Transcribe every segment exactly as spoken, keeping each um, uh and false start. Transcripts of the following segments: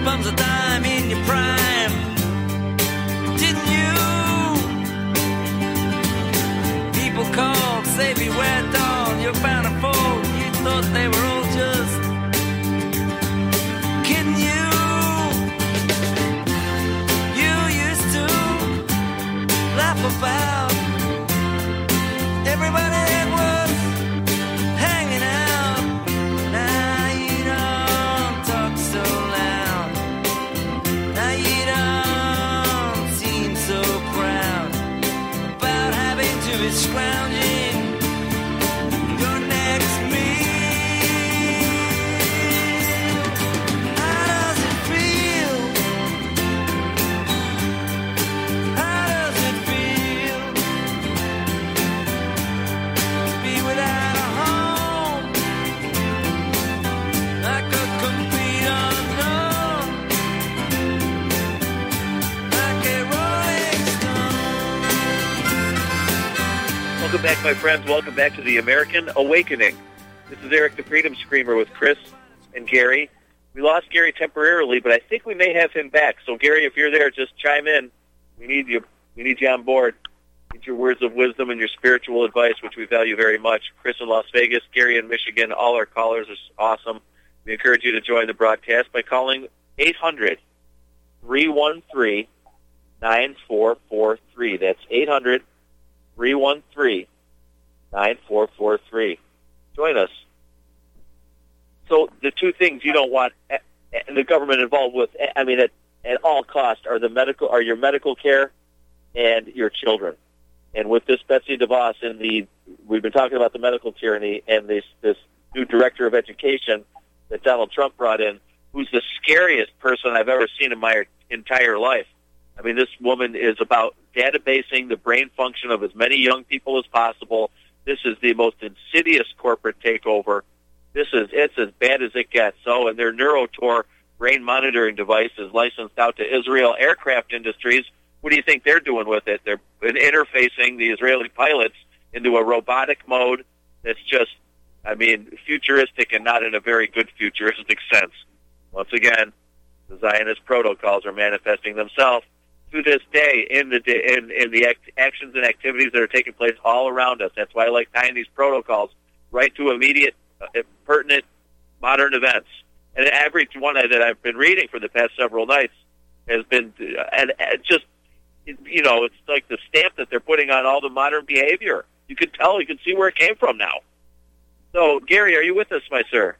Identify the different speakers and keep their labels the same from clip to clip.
Speaker 1: bum's a dime in your prime. Didn't you? People called, say beware dog, you're bound to fall. You thought they were all just kidding you. You used to laugh about everybody that was hanging out. Now you don't talk so loud. Now you don't seem so proud about having to be scrounging your next meal. How does it feel? How does it feel to be without a home, like a complete unknown, like a rolling stone?
Speaker 2: Welcome back, my friends. Welcome back to the American Awakening. This is Eric the Freedom Screamer with Chris and Gary. We lost Gary temporarily, but I think we may have him back. So, Gary, if you're there, just chime in. We need you. We need you on board. We need your words of wisdom and your spiritual advice, which we value very much. Chris in Las Vegas, Gary in Michigan, all our callers are awesome. We encourage you to join the broadcast by calling eight hundred, three one three, nine four four three. That's eight hundred, three one three, nine four four three. Join us. So the two things you don't want eh, eh, the government involved with, eh, I mean, at, at all costs, are the medical, are your medical care and your children. And with this Betsy DeVos in the, we've been talking about the medical tyranny and this this new director of education that Donald Trump brought in, who's the scariest person I've ever seen in my entire life. I mean, this woman is about databasing the brain function of as many young people as possible. This is the most insidious corporate takeover. This is, it's as bad as it gets. So, and their NeuroTor brain monitoring device is licensed out to Israel Aircraft Industries. What do you think they're doing with it? They're interfacing the Israeli pilots into a robotic mode that's just, I mean, futuristic and not in a very good futuristic sense. Once again, the Zionist protocols are manifesting themselves to this day in the in, in the act, actions and activities that are taking place all around us. That's why I like tying these protocols right to immediate, uh, pertinent, modern events. And every one that I've been reading for the past several nights has been, uh, and, and just, you know, it's like the stamp that they're putting on all the modern behavior. You can tell, you can see where it came from now. So, Gary, are you with us, my sir?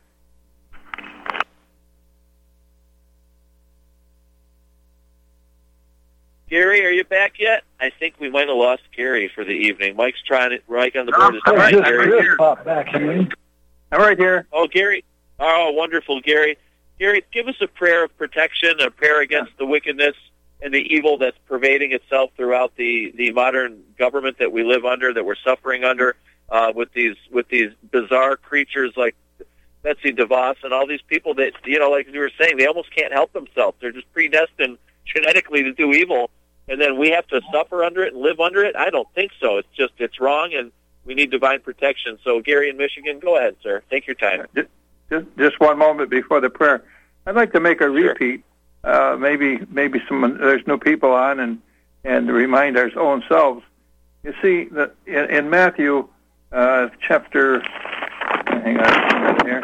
Speaker 2: Gary, are you back yet? I think we might have lost Gary for the evening. Mike's trying it. Mike on the board is
Speaker 3: I'm
Speaker 2: right.
Speaker 3: just,
Speaker 2: Gary.
Speaker 3: just pop back here. I'm right here.
Speaker 2: Oh, Gary. Oh, wonderful, Gary. Gary, give us a prayer of protection, a prayer against the wickedness and the evil that's pervading itself throughout the, the modern government that we live under, that we're suffering under, uh, with these with these bizarre creatures like Betsy DeVos and all these people that, you know, like you were saying, they almost can't help themselves. They're just predestined genetically to do evil, and then we have to suffer under it and live under it? I don't think so. It's just, it's wrong, and we need divine protection. So, Gary in Michigan, go ahead, sir. Take your time.
Speaker 3: Just, just, just one moment before the prayer. I'd like to make a repeat. Uh, maybe maybe someone, there's no people on, and, and to remind our own selves. You see, the, in, in Matthew uh, chapter, hang on here,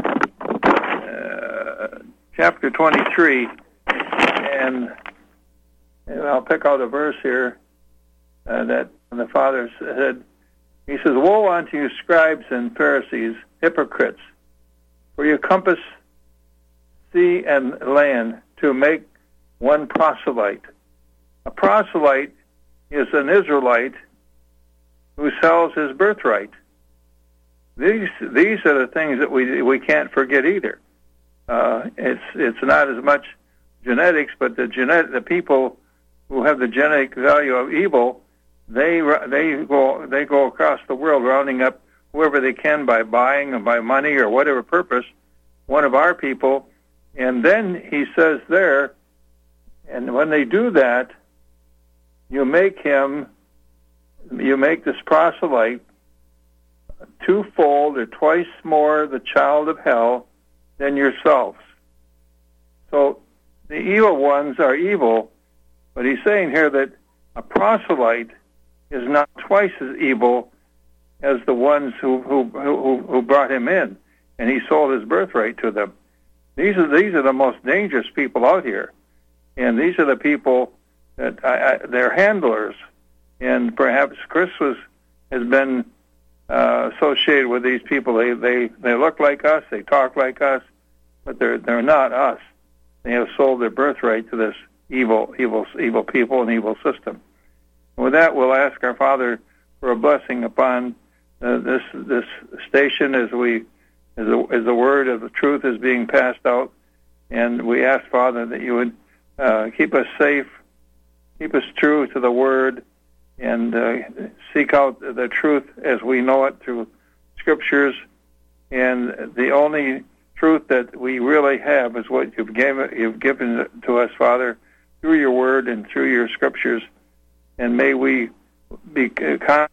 Speaker 3: uh, chapter twenty-three, and, and I'll pick out a verse here uh, that the Father said. He says, "Woe unto you, scribes and Pharisees, hypocrites, for you compass sea and land to make one proselyte." A proselyte is an Israelite who sells his birthright. These these are the things that we we can't forget either. Uh, it's it's not as much genetics, but the genet the people who have the genetic value of evil, they they go they go across the world rounding up whoever they can by buying or by money or whatever purpose one of our people. And then he says there, and when they do that, you make him, you make this proselyte twofold or twice more the child of hell than yourselves. So the evil ones are evil, but he's saying here that a proselyte is not twice as evil as the ones who who who, who brought him in, and he sold his birthright to them. These are these are the most dangerous people out here, and these are the people that I, I, they're handlers. And perhaps Chris was has been uh, associated with these people. They they they look like us, they talk like us, but they're they're not us. They have sold their birthright to this evil, evil, evil people and evil system. And with that, we'll ask our Father for a blessing upon uh, this this station as we as the, as the word of the truth is being passed out. And we ask, Father, that you would uh, keep us safe, keep us true to the word, and uh, seek out the truth as we know it through scriptures. And the only truth that we really have is what you've given, you've given to us, Father, through your word and through your scriptures. And may we be con-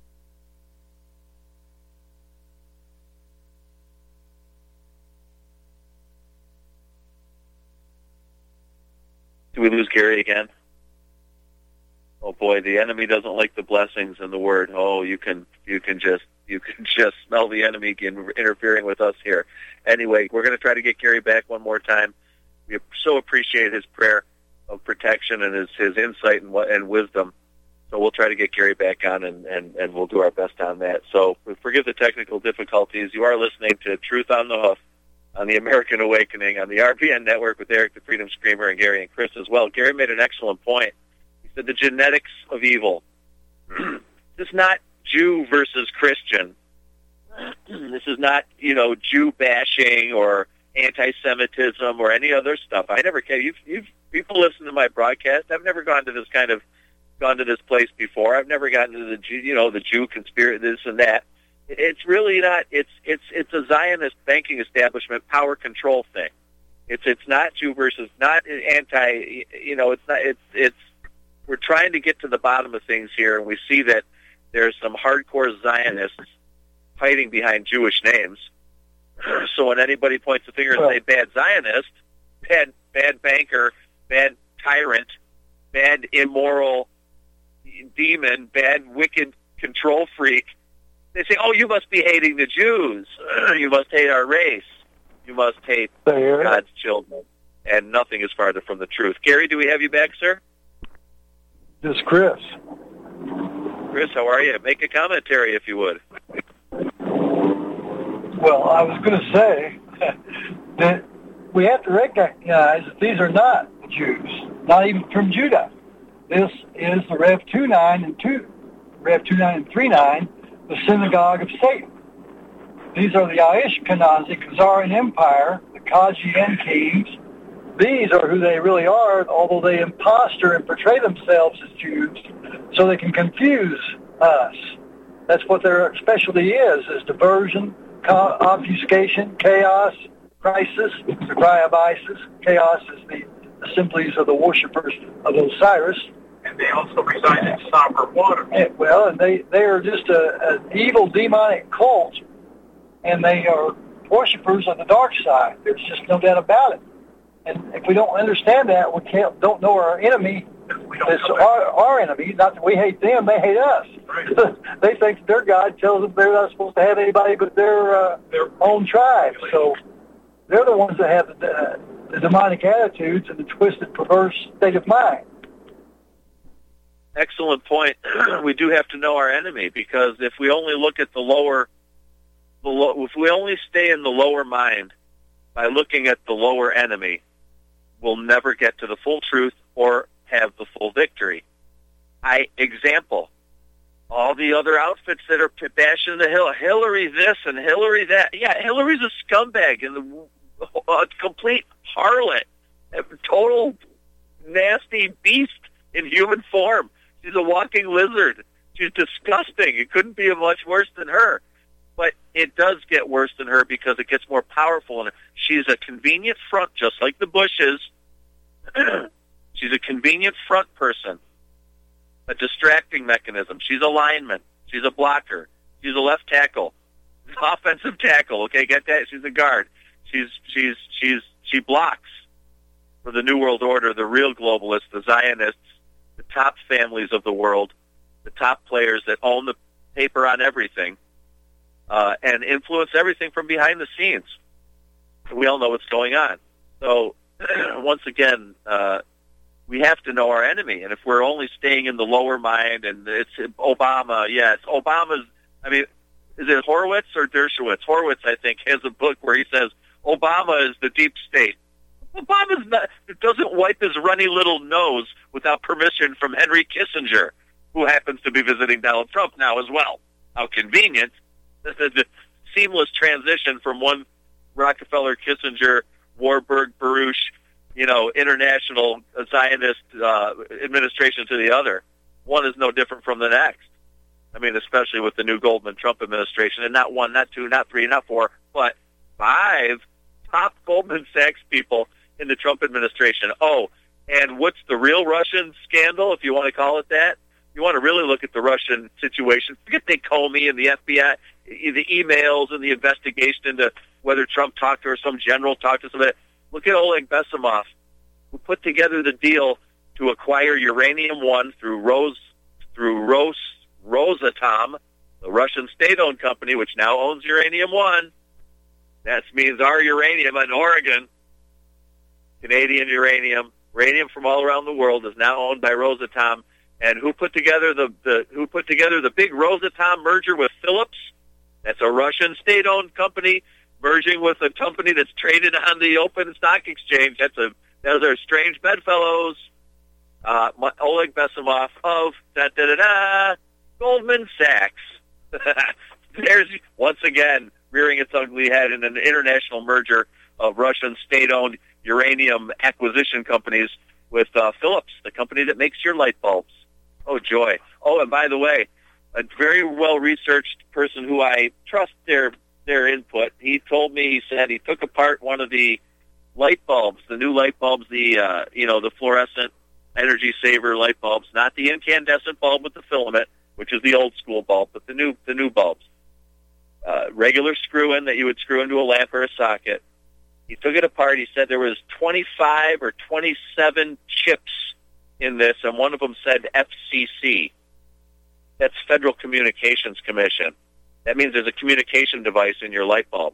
Speaker 2: Do we lose Gary again? Oh boy, the enemy doesn't like the blessings in the word. Oh, you can you can just you can just smell the enemy interfering with us here. Anyway, we're going to try to get Gary back one more time. We so appreciate his prayer of protection and his, his insight and, and wisdom. So we'll try to get Gary back on, and, and, and we'll do our best on that. So forgive the technical difficulties. You are listening to Truth on the Hoof on the American Awakening on the R P N Network with Eric the Freedom Screamer and Gary and Chris as well. Gary made an excellent point. He said the genetics of evil. This is not Jew versus Christian. This is not, you know, Jew bashing or anti-Semitism or any other stuff. I never can. You've, you've people listen to my broadcast. I've never gone to this kind of gone to this place before. I've never gotten to the Jew, you know, the Jew conspiracy, this and that. It's really not. It's it's it's a Zionist banking establishment power control thing. It's it's not Jew versus not anti. You know, it's not. It's it's. We're trying to get to the bottom of things here, and we see that there's some hardcore Zionists hiding behind Jewish names. So when anybody points the finger and well, say bad Zionist, bad bad banker, bad tyrant, bad immoral demon, bad wicked control freak, they say, oh, you must be hating the Jews. You must hate our race. You must hate God's children. And nothing is farther from the truth. Gary, do we have you back, sir?
Speaker 4: This is Chris.
Speaker 2: Chris, how are you? Make a commentary, if you would.
Speaker 4: Well, I was going to say that we have to recognize that these are not Jews, not even from Judah. This is the Rev two nine and two, Rev two nine and three nine, the synagogue of Satan. These are the Ashkenazi Khazarian Empire, the Kajian kings. These are who they really are, although they impostor and portray themselves as Jews so they can confuse us. That's what their specialty is, is diversion, obfuscation, chaos, crisis, the cry of ISIS. Chaos is the assemblies of the worshippers of Osiris.
Speaker 5: And they also reside in somber water.
Speaker 4: Yeah, well, and they, they are just a, an evil demonic cult, and they are worshippers of the dark side. There's just no doubt about it. And if we don't understand that, we can't don't know our enemy is our, our enemy. Not that we hate them, they hate us. Right. They think their God tells them they're not supposed to have anybody but their, uh, their own tribe. So they're the ones that have the, uh, the demonic attitudes and the twisted, perverse state of mind.
Speaker 2: Excellent point. We do have to know our enemy, because if we only look at the lower, the lo- if we only stay in the lower mind by looking at the lower enemy, we'll never get to the full truth or have the full victory. I example, all the other outfits that are bashing the hill, Hillary this and Hillary that. Yeah, Hillary's a scumbag and a, a complete harlot, a total nasty beast in human form. She's a walking lizard. She's disgusting. It couldn't be much worse than her. But it does get worse than her because it gets more powerful in her. She's a convenient front, just like the Bushes. She's a convenient front person, a distracting mechanism. She's a lineman. She's a blocker. She's a left tackle, offensive tackle. Okay, get that? She's a guard. She's she's she's she blocks. for the New World Order, the real globalists, the Zionists, the top families of the world, the top players that own the paper on everything, uh, and influence everything from behind the scenes. We all know what's going on. So, once again, uh, we have to know our enemy. And if we're only staying in the lower mind, and it's Obama, yes, Obama's, I mean, is it Horowitz or Dershowitz? Horowitz, I think, has a book where he says, Obama is the deep state. Obama's not, doesn't wipe his runny little nose without permission from Henry Kissinger, who happens to be visiting Donald Trump now as well. How convenient. The, the seamless transition from one Rockefeller, Kissinger, Warburg, Baruch, you know, international Zionist uh, administration to the other. One is no different from the next. I mean, especially with the new Goldman Trump administration, and not one, not two, not three, not four, but five top Goldman Sachs people in the Trump administration. Oh, and what's the real Russian scandal, if you want to call it that? You want to really look at the Russian situation. Forget the Comey and the F B I, the emails and the investigation into whether Trump talked to or some general talked to somebody. Look at Oleg Besimov, who put together the deal to acquire Uranium One through Rose, through Ros, Rosatom, the Russian state-owned company, which now owns Uranium One. That means our uranium in Oregon, Canadian uranium, uranium from all around the world, is now owned by Rosatom. And who put together the, the who put together the big Rosatom merger with Phillips? That's a Russian state-owned company merging with a company that's traded on the open stock exchange. That's a those are strange bedfellows. Uh, Oleg Besimov of da da da da Goldman Sachs. There's once again rearing its ugly head in an international merger of Russian state-owned uranium acquisition companies with uh, Phillips, the company that makes your light bulbs. Oh, joy. Oh, and by the way, a very well-researched person who I trust their their input, he told me, he said he took apart one of the light bulbs, the new light bulbs, the, uh, you know, the fluorescent energy saver light bulbs, not the incandescent bulb with the filament, which is the old school bulb, but the new the new bulbs. Uh, regular screw-in that you would screw into a lamp or a socket. He took it apart. He said there was twenty-five or twenty-seven chips in this, and one of them said F C C. That's Federal Communications Commission. That means there's a communication device in your light bulb.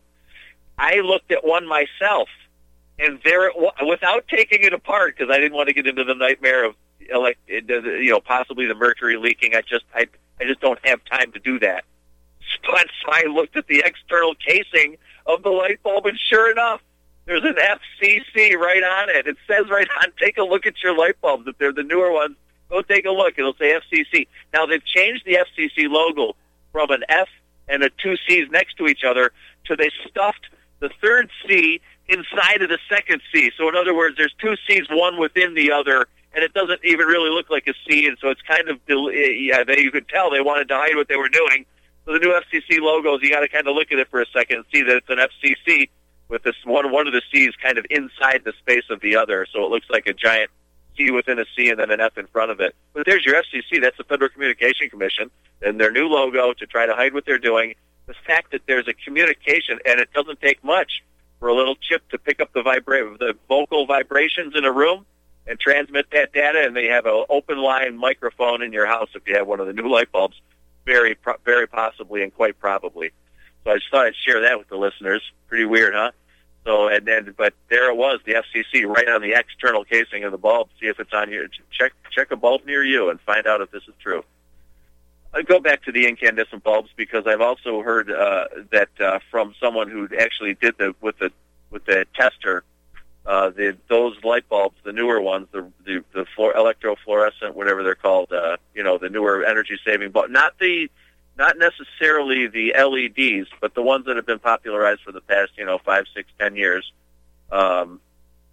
Speaker 2: I looked at one myself, and there it was, without taking it apart, because I didn't want to get into the nightmare of, like, you know, possibly the mercury leaking. I just, I, I just don't have time to do that. But so I looked at the external casing of the light bulb, and sure enough, there's an F C C right on it. It says right on, take a look at your light bulbs. If they're the newer ones, go take a look. It'll say F C C. Now, they've changed the F C C logo from an F and a two C's next to each other to they stuffed the third C inside of the second C. So, in other words, there's two C's, one within the other, and it doesn't even really look like a C, and so it's kind of, yeah, they, you could tell they wanted to hide what they were doing. So the new F C C logos, you got to kind of look at it for a second and see that it's an F C C with this one one of the C's kind of inside the space of the other, so it looks like a giant C within a C and then an F in front of it. But there's your F C C. That's the Federal Communication Commission, and their new logo to try to hide what they're doing. The fact that there's a communication, and it doesn't take much for a little chip to pick up the vibra- the vocal vibrations in a room and transmit that data, and they have an open line microphone in your house if you have one of the new light bulbs, very, very possibly and quite probably. So I just thought I'd share that with the listeners. Pretty weird, huh? So, and then, but there it was, the F C C right on the external casing of the bulb. See if it's on your, check, check a bulb near you and find out if this is true. I'll go back to the incandescent bulbs because I've also heard uh, that uh, from someone who actually did the, with the, with the tester, uh, the, those light bulbs, the newer ones, the, the, the fluor- electrofluorescent, whatever they're called, uh, you know, the newer energy saving bulb, not the, not necessarily the L E Ds, but the ones that have been popularized for the past, you know, five, six, ten years, um,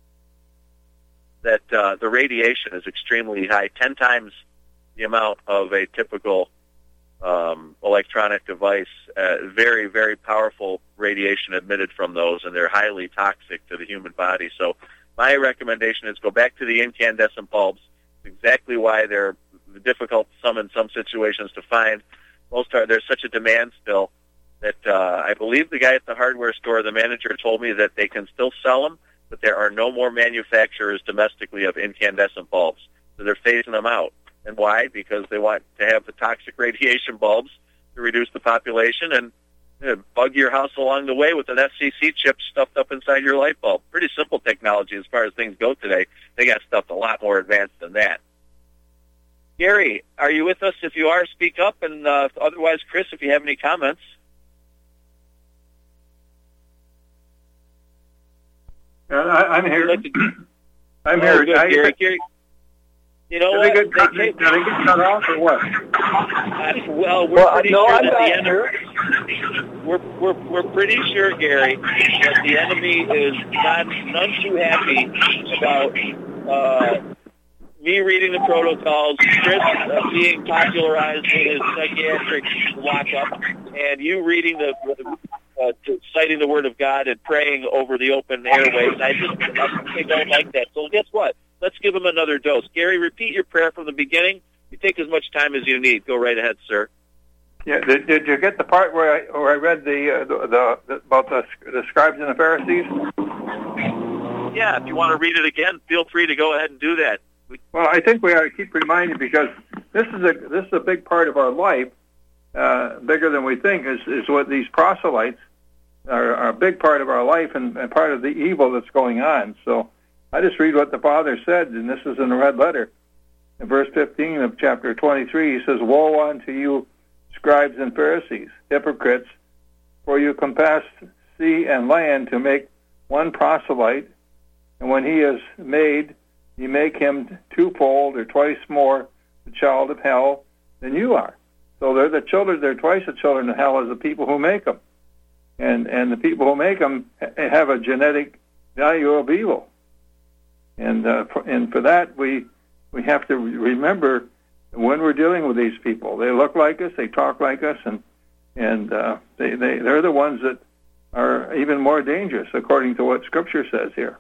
Speaker 2: that uh, the radiation is extremely high, ten times the amount of a typical um, electronic device. Uh, very, very powerful radiation emitted from those, and they're highly toxic to the human body. So my recommendation is go back to the incandescent bulbs. It's exactly why they're difficult some in some situations to find. Most are, there's such a demand still that uh, I believe the guy at the hardware store, the manager, told me that they can still sell them, but there are no more manufacturers domestically of incandescent bulbs. So they're phasing them out. And why? Because they want to have the toxic radiation bulbs to reduce the population and you know, bug your house along the way with an F C C chip stuffed up inside your light bulb. Pretty simple technology as far as things go today. They got stuff a lot more advanced than that. Gary, are you with us? If you are, speak up. And uh, otherwise, Chris, if you have any comments.
Speaker 3: Uh, I, I'm here.
Speaker 2: Like to...
Speaker 3: I'm
Speaker 2: oh,
Speaker 3: here.
Speaker 2: Good,
Speaker 3: I,
Speaker 2: Gary, Gary. You know
Speaker 3: did
Speaker 2: what?
Speaker 3: They get cut,
Speaker 2: they
Speaker 3: did they get cut off or what?
Speaker 2: Uh, well, we're
Speaker 4: Well,
Speaker 2: pretty
Speaker 4: no,
Speaker 2: sure
Speaker 4: I'm
Speaker 2: that the
Speaker 4: not
Speaker 2: enemy. We're, we're we're pretty sure, Gary, that the enemy is not none too happy about uh, me reading the protocols, Chris uh, being popularized in his psychiatric lockup, and you reading the. Uh, to citing the Word of God and praying over the open airwaves. I just I don't like that. So guess what? Let's give him another dose. Gary, repeat your prayer from the beginning. You take as much time as you need. Go right ahead, sir.
Speaker 3: Yeah. Did, did you get the part where I where I read the, uh, the, the, the about the, the scribes and the Pharisees?
Speaker 2: Yeah. If you want to read it again, feel free to go ahead and do that. We,
Speaker 3: Well, I think we ought to keep reminding because this is a this is a big part of our life, uh, bigger than we think. Is is what these proselytes. Are, are a big part of our life and, and part of the evil that's going on. So I just read what the Father said, and this is in the red letter. In verse fifteen of chapter twenty-three, he says, Woe unto you, scribes and Pharisees, hypocrites, for you compass sea and land to make one proselyte, and when he is made, you make him twofold or twice more the child of hell than you are. So they're the children, they're twice the children of hell as the people who make them. And and the people who make them have a genetic value of evil, and uh, for, and for that we we have to remember when we're dealing with these people. They look like us, they talk like us, and and uh, they they they're the ones that are even more dangerous according to what Scripture says here.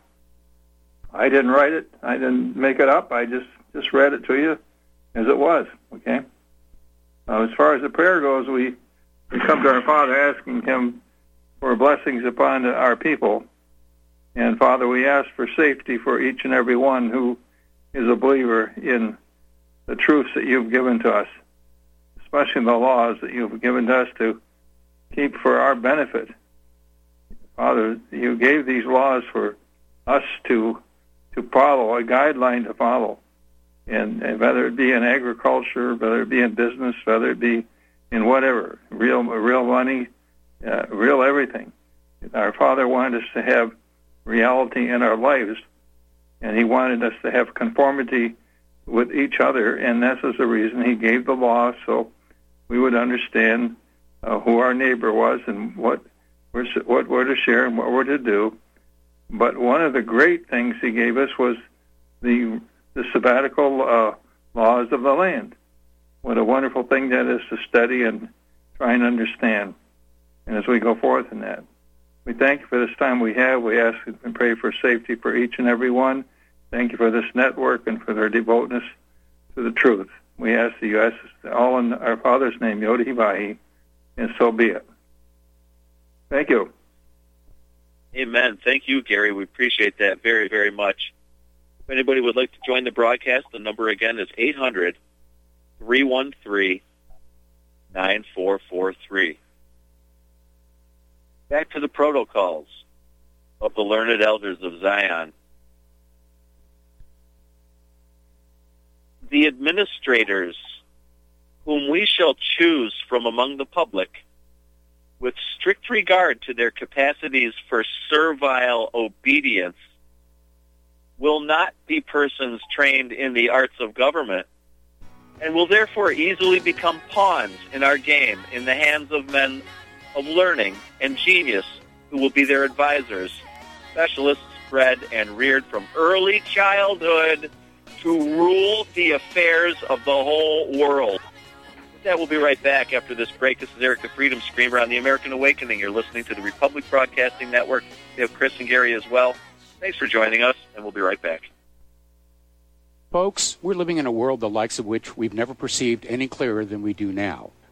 Speaker 3: I didn't write it, I didn't make it up. I just just read it to you as it was. Okay. Uh, as far as the prayer goes, we we come to our Father asking Him for blessings upon our people. And Father, we ask for safety for each and every one who is a believer in the truths that you've given to us, especially the laws that you've given to us to keep for our benefit. Father, you gave these laws for us to to follow, a guideline to follow. And, and whether it be in agriculture, whether it be in business, whether it be in whatever, real real money, Uh, real everything. Our Father wanted us to have reality in our lives, and He wanted us to have conformity with each other, and this is the reason He gave the law, so we would understand uh, who our neighbor was and what we're, what we're to share and what we're to do. But one of the great things He gave us was the the sabbatical uh, laws of the land. What a wonderful thing that is to study and try and understand. And as we go forth in that, we thank you for this time we have. We ask and pray for safety for each and every one. Thank you for this network and for their devoutness to the truth. We ask that you ask us all in our Father's name, Yodhi Vahi, and so be it. Thank you.
Speaker 2: Amen. Thank you, Gary. We appreciate that very, very much. If anybody would like to join the broadcast, the number again is eight hundred, three one three, nine four four three. Back to the protocols of the learned elders of Zion. The administrators whom we shall choose from among the public, with strict regard to their capacities for servile obedience, will not be persons trained in the arts of government, and will therefore easily become pawns in our game in the hands of men of learning and genius who will be their advisors, specialists bred and reared from early childhood to rule the affairs of the whole world. With that, we'll be right back after this break. This is Eric the Freedom Screamer on the American Awakening. You're listening to the Republic Broadcasting Network. We have Chris and Gary as well. Thanks for joining us, and we'll be right back.
Speaker 6: Folks, we're living in a world the likes of which we've never perceived any clearer than we do now.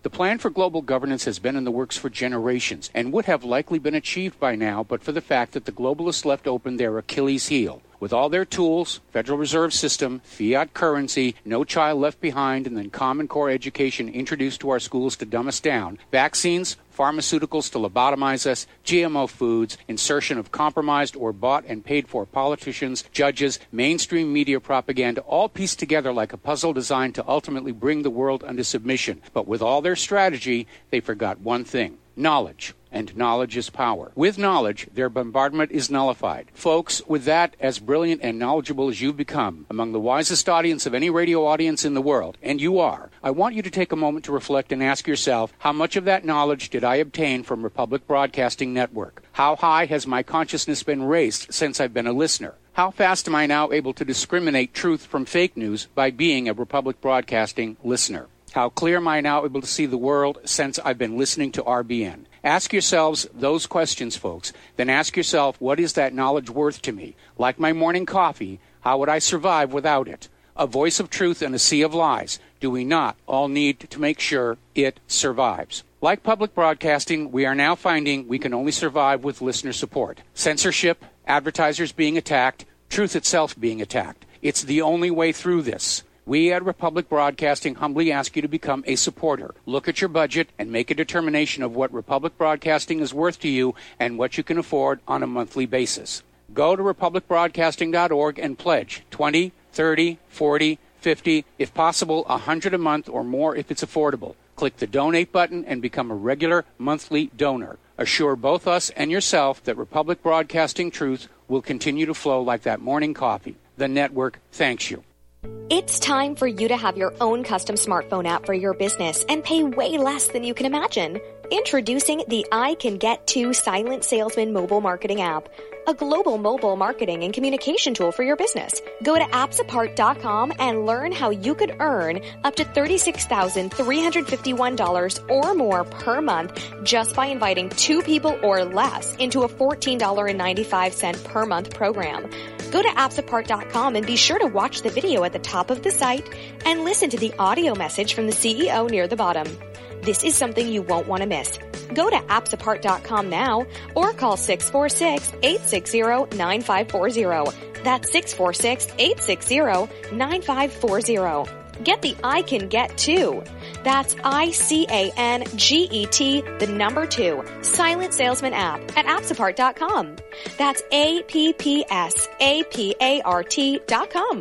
Speaker 6: The plan for global governance has been in the works for generations and would have likely been achieved by now but for the fact that the globalists left open their Achilles heel. With all their tools, Federal Reserve System, fiat currency, no child left behind, and then Common Core education introduced to our schools to dumb us down, vaccines, pharmaceuticals to lobotomize us, G M O foods, insertion of compromised or bought and paid for politicians, judges, mainstream media propaganda, all pieced together like a puzzle designed to ultimately bring the world under submission. But with all their strategy, they forgot one thing: knowledge. And knowledge is power. With knowledge, their bombardment is nullified. Folks, with that, as brilliant and knowledgeable as you've become, among the wisest audience of any radio audience in the world, and you are, I want you to take a moment to reflect and ask yourself, how much of that knowledge did I obtain from Republic Broadcasting Network? How high has my consciousness been raised since I've been a listener? How fast am I now able to discriminate truth from fake news by being a Republic Broadcasting listener? How clear am I now able to see the world since I've been listening to R B N? Ask yourselves those questions, folks. Then ask yourself, what is that knowledge worth to me? Like my morning coffee, how would I survive without it? A voice of truth in a sea of lies. Do we not all need to make sure it survives? Like public broadcasting, we are now finding we can only survive with listener support. Censorship, advertisers being attacked, truth itself being attacked. It's the only way through this. We at Republic Broadcasting humbly ask you to become a supporter. Look at your budget and make a determination of what Republic Broadcasting is worth to you and what you can afford on a monthly basis. Go to republic broadcasting dot org and pledge twenty, thirty, forty, fifty, if possible, one hundred a month or more if it's affordable. Click the donate button and become a regular monthly donor. Assure both us and yourself that Republic Broadcasting truth will continue to flow like that morning coffee. The network thanks you.
Speaker 7: It's time for you to have your own custom smartphone app for your business and pay way less than you can imagine. Introducing the I Can Get To Silent Salesman mobile marketing app, a global mobile marketing and communication tool for your business. Go to apps apart dot com and learn how you could earn up to thirty-six thousand three hundred fifty-one dollars or more per month just by inviting two people or less into a fourteen dollars and ninety-five cents per month program. Go to apps apart dot com and be sure to watch the video at the top of the site and listen to the audio message from the C E O near the bottom. This is something you won't want to miss. Go to apps apart dot com now or call six four six, eight six zero, nine five four zero. That's six four six, eight six zero, nine five four zero. Get the I Can Get To. That's I C A N G E T, the number two, Silent Salesman app at apps apart dot com. That's A P P S A P A R T dot com.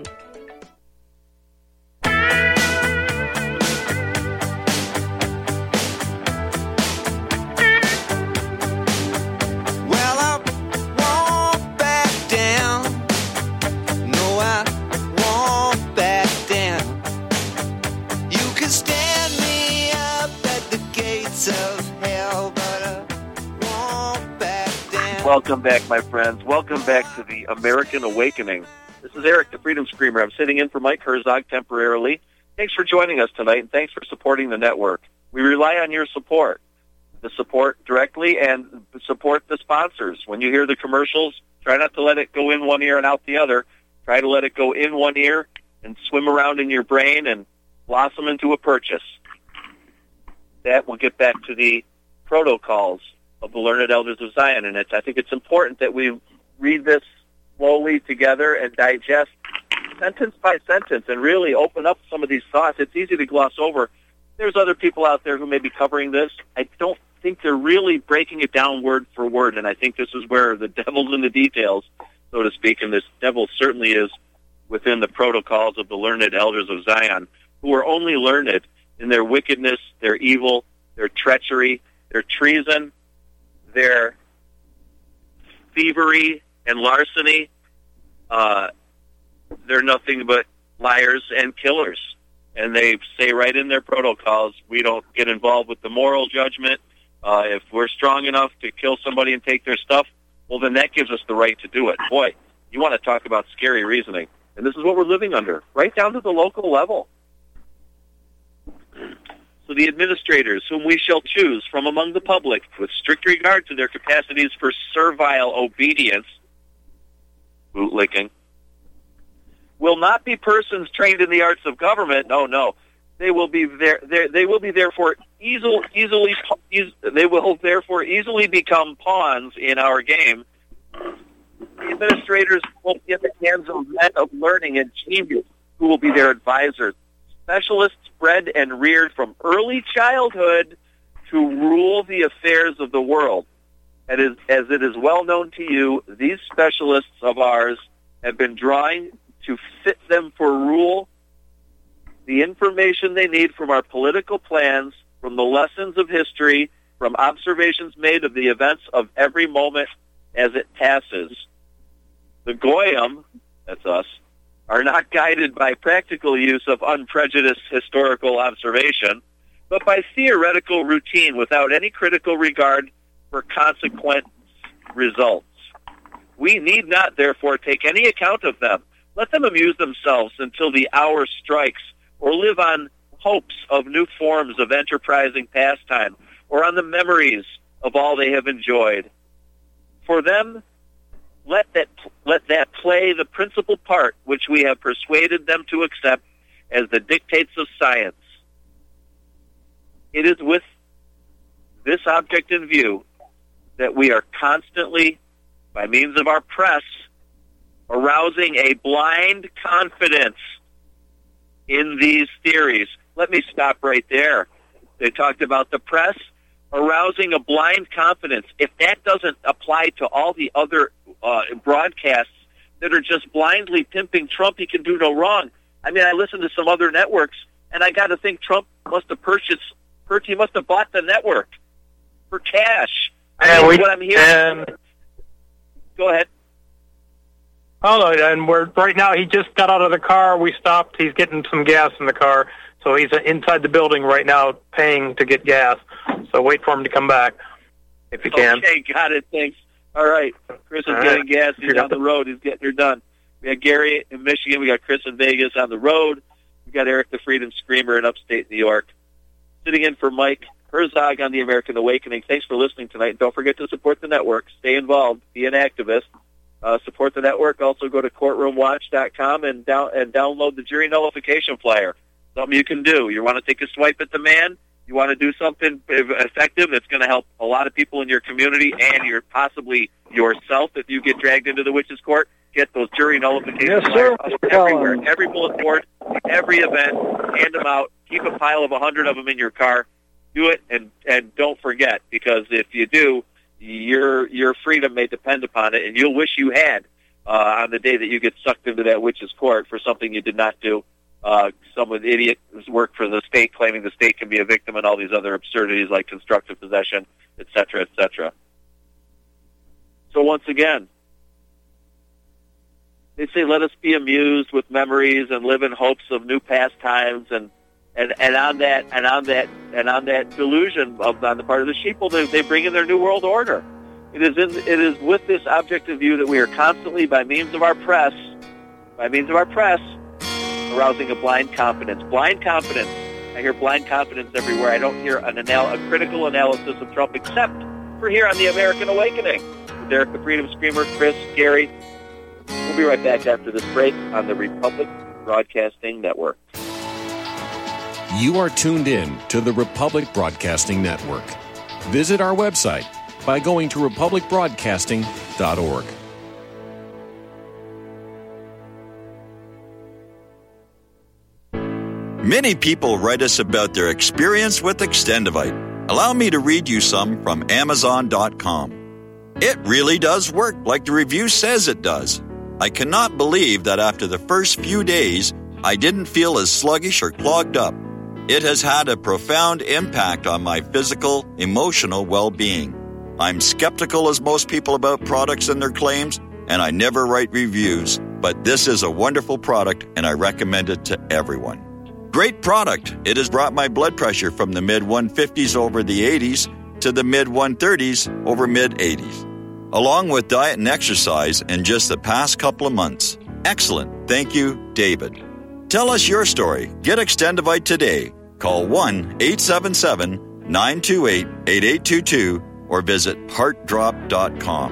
Speaker 2: Welcome back, my friends. Welcome back to the American Awakening. This is Eric, the Freedom Screamer. I'm sitting in for Mike Herzog temporarily. Thanks for joining us tonight, and thanks for supporting the network. We rely on your support, the support directly, and support the sponsors. When you hear the commercials, try not to let it go in one ear and out the other. Try to let it go in one ear and swim around in your brain and blossom into a purchase. That will get back to the protocols of the Learned Elders of Zion, and it's, I think it's important that we read this slowly together and digest sentence by sentence and really open up some of these thoughts. It's easy to gloss over. There's other people out there who may be covering this. I don't think they're really breaking it down word for word, and I think this is where the devil's in the details, so to speak, and this devil certainly is within the protocols of the Learned Elders of Zion, who are only learned in their wickedness, their evil, their treachery, their treason, their thievery and larceny. Uh, they're nothing but liars and killers. And they say right in their protocols, we don't get involved with the moral judgment. Uh, if we're strong enough to kill somebody and take their stuff, well, then that gives us the right to do it. Boy, you want to talk about scary reasoning. And this is what we're living under, right down to the local level. So the administrators, whom we shall choose from among the public, with strict regard to their capacities for servile obedience, bootlicking, will not be persons trained in the arts of government. No, no. They will be there, there they will be therefore easily, easily, they will therefore easily become pawns in our game. The administrators will be in the hands of men of learning and genius who will be their advisors. Specialists bred and reared from early childhood to rule the affairs of the world. And as, as it is well known to you, these specialists of ours have been drawing to fit them for rule the information they need from our political plans, from the lessons of history, from observations made of the events of every moment as it passes. The Goyim, that's us, are not guided by practical use of unprejudiced historical observation, but by theoretical routine without any critical regard for consequent results. We need not, therefore, take any account of them. Let them amuse themselves until the hour strikes, or live on hopes of new forms of enterprising pastime, or on the memories of all they have enjoyed. For them, let that let that play the principal part which we have persuaded them to accept as the dictates of science. It is with this object in view that we are constantly, by means of our press, arousing a blind confidence in these theories. Let me stop right there. They talked about the press arousing a blind confidence. If that doesn't apply to all the other uh, broadcasts that are just blindly pimping Trump, he can do no wrong. I mean, I listen to some other networks, and I got to think Trump must have purchased, he must have bought the network for cash. I mean, we, what I'm hearing. And, Go ahead.
Speaker 5: Oh, and we're right now. He just got out of the car. We stopped. He's getting some gas in the car, so he's inside the building right now, paying to get gas. So wait for him to come back, if you can.
Speaker 2: Okay, got it. Thanks. All right, Chris is All getting right. gas. He's on the road. He's getting her done. We got Gary in Michigan. We got Chris in Vegas on the road. We got Eric the Freedom Screamer in upstate New York. Sitting in for Mike Herzog on the American Awakening. Thanks for listening tonight. Don't forget to support the network. Stay involved. Be an activist. Uh, support the network. Also go to courtroom watch dot com and down and download the jury nullification flyer. Something you can do. You want to take a swipe at the man? You want to do something effective that's going to help a lot of people in your community and your possibly yourself if you get dragged into the witches' court? Get those jury nullification
Speaker 4: yes,
Speaker 2: flyers
Speaker 4: sir.
Speaker 2: everywhere. Every bullet board, every event. Hand them out. Keep a pile of a hundred of them in your car. Do it, and and don't forget, because if you do, your your freedom may depend upon it, and you'll wish you had uh, on the day that you get sucked into that witch's court for something you did not do. Uh, some idiot who's worked for the state, claiming the state can be a victim, and all these other absurdities like constructive possession, et cetera, et cetera. So once again, they say, let us be amused with memories and live in hopes of new pastimes, and And, and on that and on that and on that delusion of on the part of the sheeple, they, they bring in their new world order. It is in it is with this objective view that we are constantly, by means of our press, by means of our press, arousing a blind confidence. Blind confidence. I hear blind confidence everywhere. I don't hear an anal- a critical analysis of Trump, except for here on the American Awakening. With Derek the Freedom Screamer, Chris, Gary. We'll be right back after this break on the Republic Broadcasting Network.
Speaker 8: You are tuned in to the Republic Broadcasting Network. Visit our website by going to republic broadcasting dot org.
Speaker 9: Many people write us about their experience with Extendivite. Allow me to read you some from amazon dot com. It really does work like the review says it does. I cannot believe that after the first few days, I didn't feel as sluggish or clogged up. It has had a profound impact on my physical, emotional well-being. I'm skeptical as most people about products and their claims, and I never write reviews, but this is a wonderful product, and I recommend it to everyone. Great product. It has brought my blood pressure from the mid one fifties over the eighties to the mid one thirties over mid eighties, along with diet and exercise in just the past couple of months. Excellent. Thank you, David. Tell us your story. Get Extendivite today. Call one eight seven seven, nine two eight, eight eight two two or visit heart drop dot com.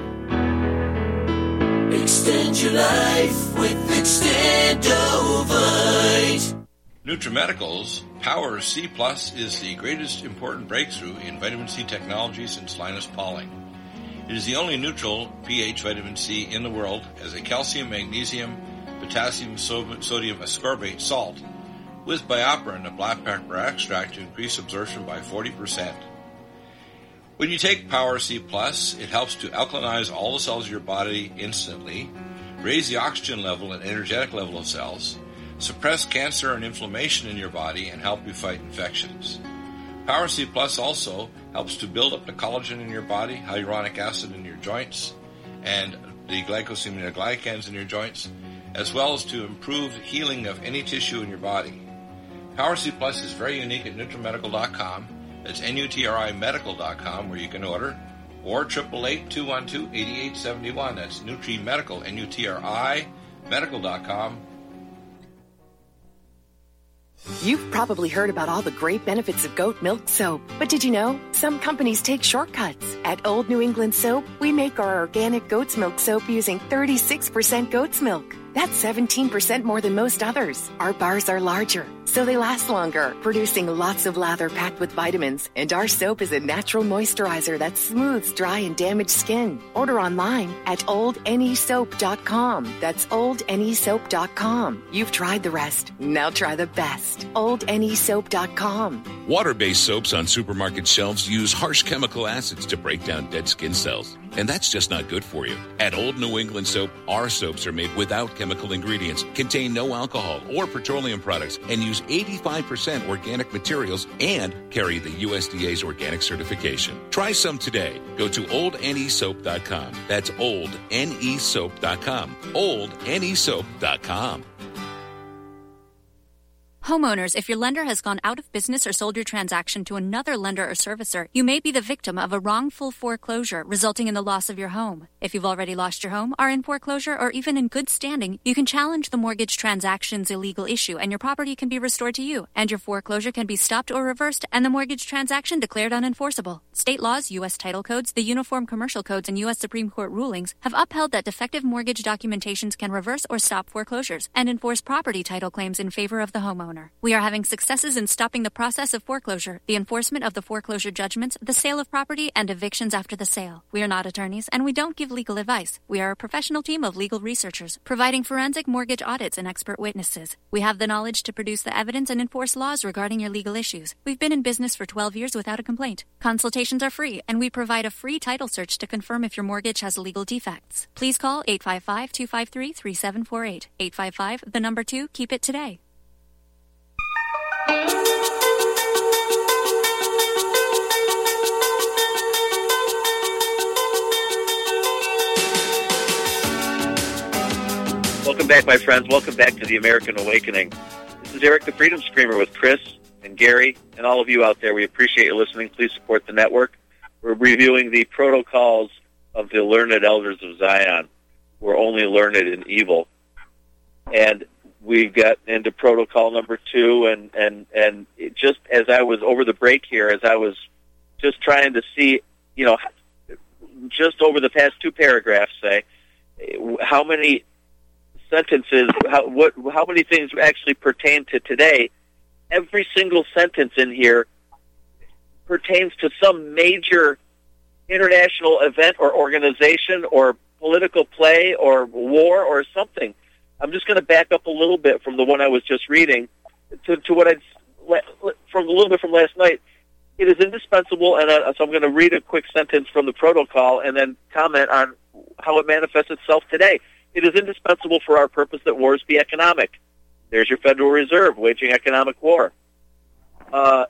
Speaker 10: Extend your life with Extendovite. NutriMedical's Power C Plus is the greatest important breakthrough in vitamin C technology since Linus Pauling. It is the only neutral pH vitamin C in the world, as a calcium, magnesium, potassium, sodium ascorbate salt with BioPerine, a black pepper extract, to increase absorption by forty percent. When you take Power C Plus, it helps to alkalinize all the cells of your body instantly, raise the oxygen level and energetic level of cells, suppress cancer and inflammation in your body, and help you fight infections. Power C Plus also helps to build up the collagen in your body, hyaluronic acid in your joints, and the glycosaminoglycans in your joints, as well as to improve healing of any tissue in your body. Power C Plus is very unique at NutriMedical dot com. That's N U T R I medical dot com, where you can order, or eight eight eight, two one two, eight eight seven one. That's NutriMedical, N U T R I medical dot com.
Speaker 11: You've probably heard about all the great benefits of goat milk soap, but did you know some companies take shortcuts? At Old New England Soap, we make our organic goat's milk soap using thirty-six percent goat's milk. That's seventeen percent more than most others. Our bars are larger, so they last longer, producing lots of lather packed with vitamins. And our soap is a natural moisturizer that smooths dry and damaged skin. Order online at old N E soap dot com. That's old N E soap dot com. You've tried the rest. Now try the best. old N E soap dot com.
Speaker 12: Water-based soaps on supermarket shelves use harsh chemical acids to break down dead skin cells. And that's just not good for you. At Old New England Soap, our soaps are made without chemical ingredients, contain no alcohol or petroleum products, and use eighty-five percent organic materials and carry the U S D A's organic certification. Try some today. Go to old N E soap dot com. That's old N E soap dot com. old N E soap dot com.
Speaker 13: Homeowners, if your lender has gone out of business or sold your transaction to another lender or servicer, you may be the victim of a wrongful foreclosure, resulting in the loss of your home. If you've already lost your home, are in foreclosure, or even in good standing, you can challenge the mortgage transaction's illegal issue, and your property can be restored to you, and your foreclosure can be stopped or reversed, and the mortgage transaction declared unenforceable. State laws, U S title codes, the Uniform Commercial Codes, and U S Supreme Court rulings have upheld that defective mortgage documentations can reverse or stop foreclosures and enforce property title claims in favor of the homeowner. We are having successes in stopping the process of foreclosure, the enforcement of the foreclosure judgments, the sale of property, and evictions after the sale. We are not attorneys, and we don't give legal advice. We are a professional team of legal researchers, providing forensic mortgage audits and expert witnesses. We have the knowledge to produce the evidence and enforce laws regarding your legal issues. We've been in business for twelve years without a complaint. Consultations are free, and we provide a free title search to confirm if your mortgage has legal defects. Please call eight five five, two five three, three seven four eight. eight five five, the number two, keep it today.
Speaker 2: Welcome back, my friends. Welcome back to the American Awakening. This is Eric the Freedom Screamer with Chris and Gary and all of you out there. We appreciate you listening. Please support the network. We're reviewing the protocols of the learned elders of Zion. We're only learned in evil. And we got into protocol number two, and, and, and it just as I was over the break here, as I was just trying to see, you know, just over the past two paragraphs, say, how many sentences, how, what, how many things actually pertain to today. Every single sentence in here pertains to some major international event or organization or political play or war or something. I'm just going to back up a little bit from the one I was just reading to, to what I from a little bit from last night. It is indispensable, and I, so I'm going to read a quick sentence from the protocol and then comment on how it manifests itself today. It is indispensable for our purpose that wars be economic. There's your Federal Reserve waging economic war. Uh,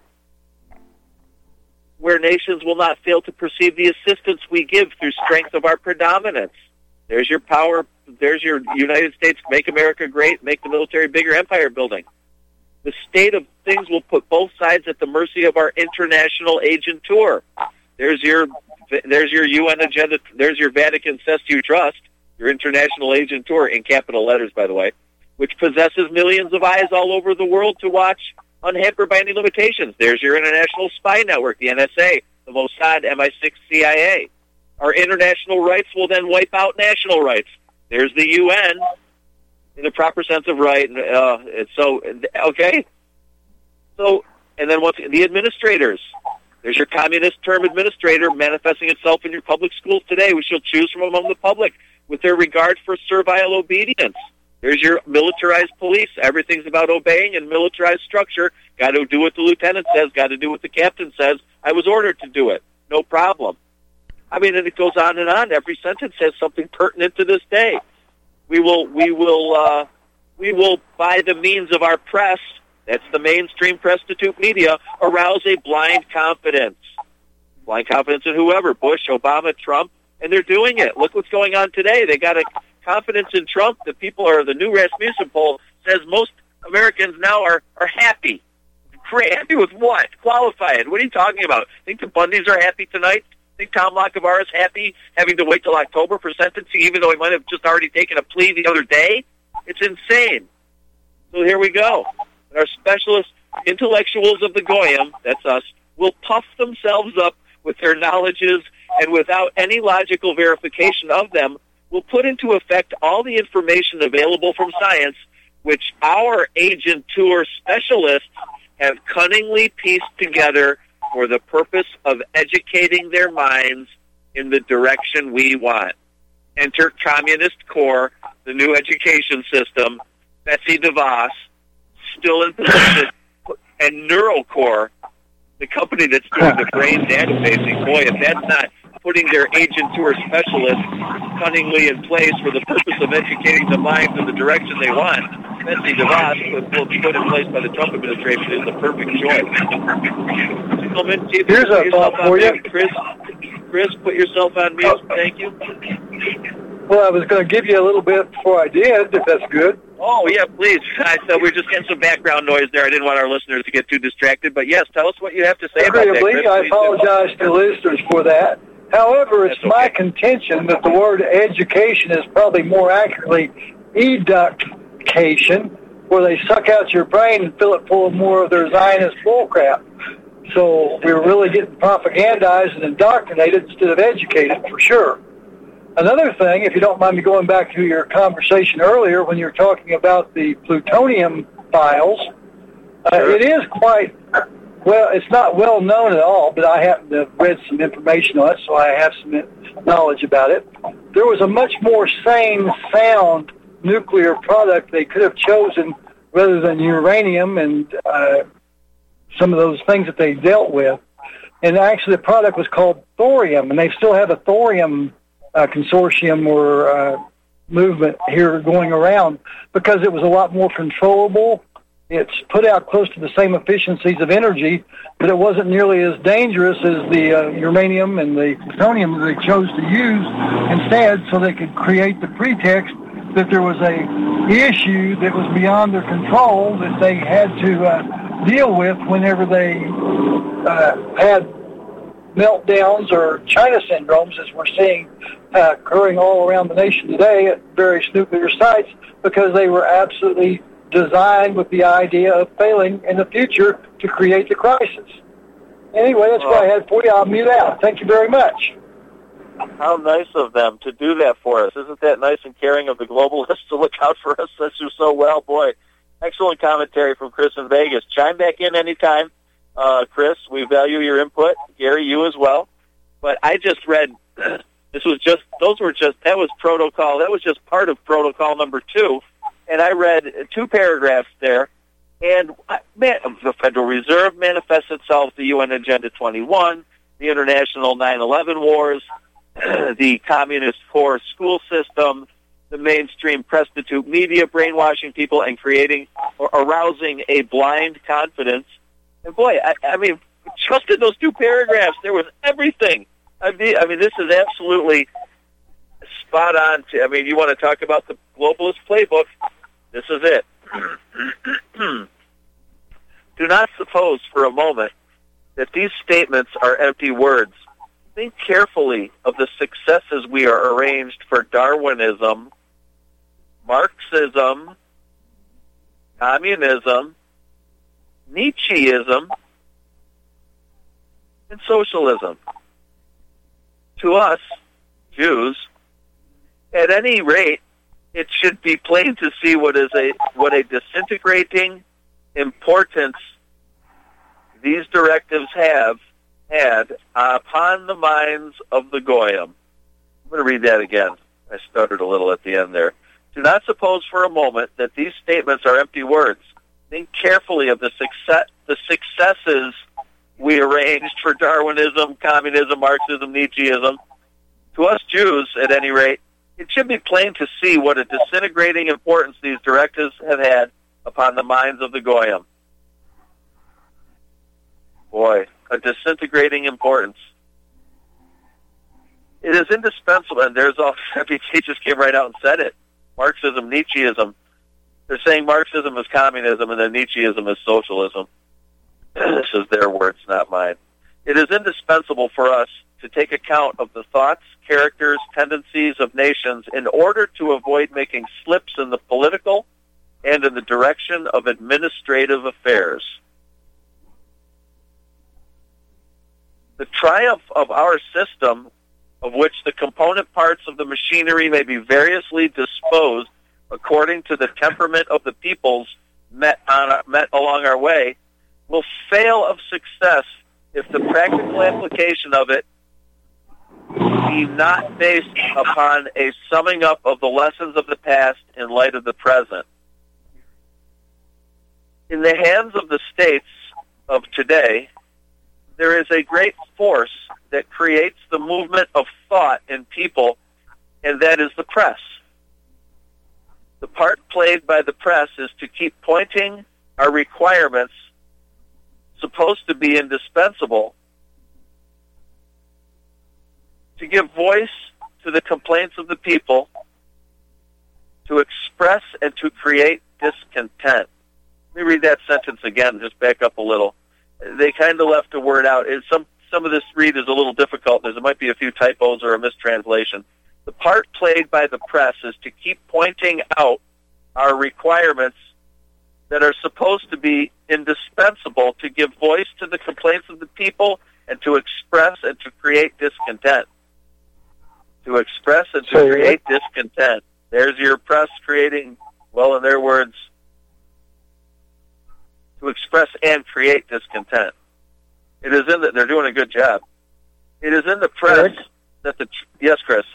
Speaker 2: where nations will not fail to perceive the assistance we give through strength of our predominance. There's your power. There's your United States, make America great, make the military bigger, empire building. The state of things will put both sides at the mercy of our international agentur. There's your, there's your U N agenda. There's your Vatican Cest You Trust, your international agentur, in capital letters, by the way, which possesses millions of eyes all over the world to watch, unhampered by any limitations. There's your international spy network, the N S A, the Mossad, M I six, C I A. Our international rights will then wipe out national rights. There's the U N in the proper sense of right. Uh, so, okay, So, and then once the administrators, there's your communist term administrator manifesting itself in your public schools today. We shall choose from among the public with their regard for servile obedience. There's your militarized police. Everything's about obeying and militarized structure. Got to do what the lieutenant says. Got to do what the captain says. I was ordered to do it. No problem. I mean, and it goes on and on. Every sentence has something pertinent to this day. We will, we will, uh, we will, by the means of our press, that's the mainstream prostitute media, arouse a blind confidence. Blind confidence in whoever, Bush, Obama, Trump, and they're doing it. Look what's going on today. They got a confidence in Trump that people are, the new Rasmussen poll says most Americans now are, are happy. Happy with what? Qualified. What are you talking about? Think the Bundys are happy tonight? Think Tom Lackavar is happy having to wait till October for sentencing, even though he might have just already taken a plea the other day? It's insane. So here we go. Our specialist intellectuals of the Goyim, that's us, will puff themselves up with their knowledges and without any logical verification of them, will put into effect all the information available from science, which our agent tour specialists have cunningly pieced together for the purpose of educating their minds in the direction we want. Enter Communist Core, the new education system, Betsy DeVos, still in position, and NeuroCore, the company that's doing the brain databasing. Boy, if that's not putting their agent tour specialists cunningly in place for the purpose of educating the minds in the direction they want, Betsy DeVos will be put in place by the Trump administration is the perfect choice. Gentlemen, Chief,
Speaker 4: here's a thought for you.
Speaker 2: Chris, Chris, put yourself on mute. Thank you.
Speaker 4: Well, I was going to give you a little bit before I did, if that's good.
Speaker 2: Oh, yeah, please. I thought we were just getting some background noise there. I didn't want our listeners to get too distracted. But, yes, tell us what you have to say about that, Chris.
Speaker 4: I apologize to listeners for that. However, it's my contention that the word education is probably more accurately education, where they suck out your brain and fill it full of more of their Zionist bullcrap. So we're really getting propagandized and indoctrinated instead of educated, for sure. Another thing, if you don't mind me going back to your conversation earlier when you were talking about the plutonium files, uh, it is quite, well, it's not well known at all, but I happen to have read some information on it, so I have some knowledge about it. There was a much more sane, sound nuclear product they could have chosen rather than uranium and uh, some of those things that they dealt with. And actually the product was called thorium, and they still have a thorium Uh, consortium or uh, movement here going around because it was a lot more controllable. It's put out close to the same efficiencies of energy, but it wasn't nearly as dangerous as the uh, uranium and the plutonium that they chose to use instead, so they could create the pretext that there was a issue that was beyond their control that they had to uh, deal with whenever they uh, had meltdowns or China syndromes, as we're seeing uh, occurring all around the nation today at various nuclear sites, because they were absolutely designed with the idea of failing in the future to create the crisis. Anyway, that's what I had for you. I'll mute out. Thank you very much.
Speaker 2: How nice of them to do that for us. Isn't that nice and caring of the globalists to look out for us so well? Boy, excellent commentary from Chris in Vegas. Chime back in anytime. Uh, Chris, we value your input. Gary, you as well. But I just read, this was just, those were just, that was protocol, that was just part of protocol number two. And I read two paragraphs there. And, man, the Federal Reserve manifests itself, the U N Agenda twenty-one, the international nine eleven wars, the communist core school system, the mainstream prostitute media brainwashing people and creating or arousing a blind confidence. And boy, I, I mean, just in those two paragraphs, there was everything. I mean, I mean, this is absolutely spot on. To, I mean, you want to talk about the globalist playbook? This is it. Do not suppose for a moment that these statements are empty words. Think carefully of the successes we are arranged for Darwinism, Marxism, communism, Nietzscheism, and socialism. To us, Jews, at any rate, it should be plain to see what is a what a disintegrating importance these directives have had upon the minds of the Goyim. I'm going to read that again. I stuttered a little at the end there. Do not suppose for a moment that these statements are empty words. Think carefully of the success, the successes we arranged for Darwinism, communism, Marxism, Nietzscheism. To us Jews, at any rate, it should be plain to see what a disintegrating importance these directives have had upon the minds of the Goyim. Boy, a disintegrating importance. It is indispensable, and there's all, he just came right out and said it. Marxism, Nietzscheism. They're saying Marxism is communism and then Nietzscheism is socialism. This is their words, not mine. It is indispensable for us to take account of the thoughts, characters, tendencies of nations in order to avoid making slips in the political and in the direction of administrative affairs. The triumph of our system, of which the component parts of the machinery may be variously disposed according to the temperament of the peoples met, on our, met along our way, will fail of success if the practical application of it be not based upon a summing up of the lessons of the past in light of the present. In the hands of the states of today, there is a great force that creates the movement of thought in people, and that is the press. The part played by the press is to keep pointing our requirements, supposed to be indispensable, to give voice to the complaints of the people, to express and to create discontent. Let me read that sentence again, just back up a little. They kind of left a word out. It's some some of this read is a little difficult. There might be a few typos or a mistranslation. The part played by the press is to keep pointing out our requirements that are supposed to be indispensable to give voice to the complaints of the people and to express and to create discontent. To express and to create discontent. There's your press creating, well, in their words, to express and create discontent. It is in the, they're doing a good job. It is in the press Eric? that the, yes, Chris.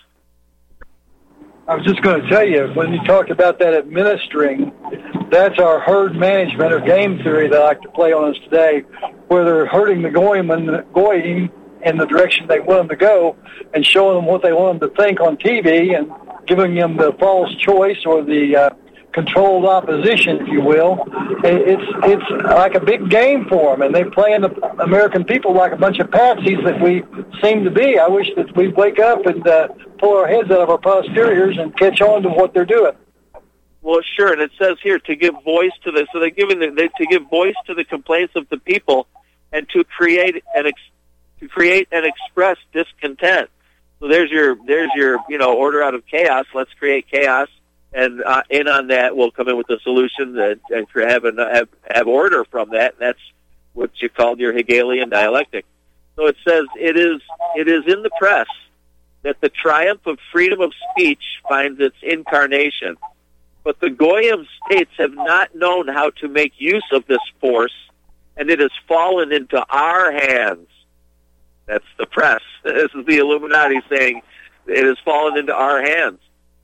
Speaker 4: I was just going to tell you, when you talked about that administering, that's our herd management or game theory that I like to play on us today, where they're herding the goyim and the goyim in the direction they want them to go and showing them what they want them to think on T V and giving them the false choice or the uh, controlled opposition, if you will. It's it's like a big game for them, and they play in the American people like a bunch of patsies that we seem to be. I wish that we'd wake up and uh, pull our heads out of our posteriors and catch on to what they're doing.
Speaker 2: Well, sure, and it says here to give voice to the so they're giving the, they, to give voice to the complaints of the people and to create and ex, to create and express discontent. So there's your there's your you know order out of chaos. Let's create chaos. And uh, in on that, we'll come in with a solution that, and have, an, have have order from that. And that's what you called your Hegelian dialectic. So it says it is it is in the press that the triumph of freedom of speech finds its incarnation. But the Goyim states have not known how to make use of this force, and it has fallen into our hands. That's the press. This is the Illuminati saying it has fallen into our hands,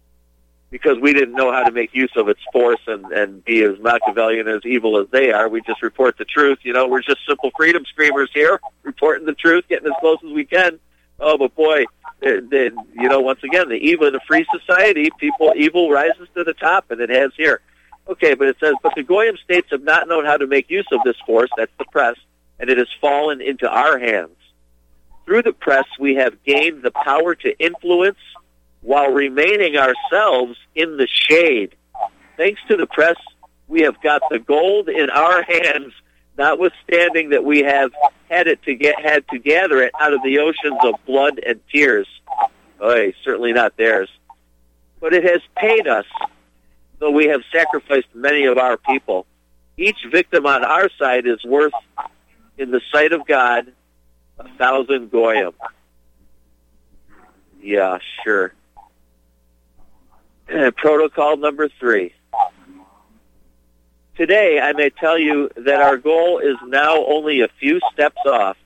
Speaker 2: because we didn't know how to make use of its force and, and be as Machiavellian, as evil as they are. We just report the truth. You know, we're just simple freedom screamers here, reporting the truth, getting as close as we can. Oh, but boy, they, they, you know, once again, the evil in a free society, people, evil rises to the top, and it has here. Okay, but it says, but the Goyim states have not known how to make use of this force, that's the press, and it has fallen into our hands. Through the press, we have gained the power to influence while remaining ourselves in the shade. Thanks to the press, we have got the gold in our hands, notwithstanding that we have had it to get had to gather it out of the oceans of blood and tears. Oy, certainly not theirs. But it has paid us, though we have sacrificed many of our people. Each victim on our side is worth, in the sight of God, a thousand goyim. Yeah, sure. And protocol number three. Today, I may tell you that our goal is now only a few steps off.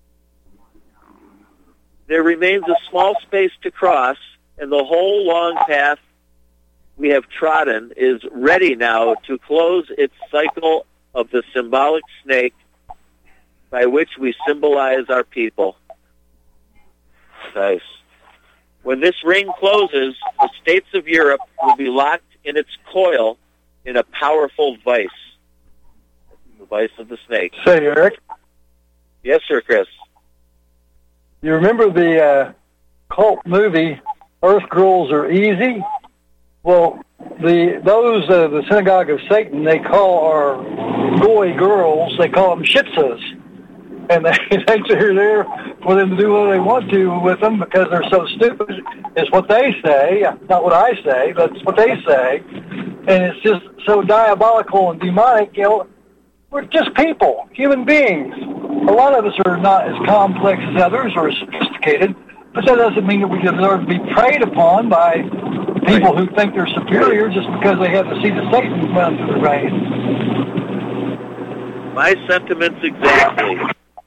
Speaker 2: There remains a small space to cross, and the whole long path we have trodden is ready now to close its cycle of the symbolic snake by which we symbolize our people. Nice. When this ring closes, the states of Europe will be locked in its coil in a powerful vice. The vice of the snake.
Speaker 4: Say, Eric?
Speaker 2: Yes, sir, Chris.
Speaker 4: You remember the uh, cult movie, Earth Girls Are Easy? Well, the those, uh, the Synagogue of Satan, they call our goy girls, they call them shitzas. And they think they're there for them to do what they want to with them because they're so stupid, is what they say. Not what I say, but it's what they say. And it's just so diabolical and demonic. You know, we're just people, human beings. A lot of us are not as complex as others or as sophisticated, but that doesn't mean that we deserve to be preyed upon by people who think they're superior just because they have the seed of Satan run through their veins.
Speaker 2: My sentiments exactly.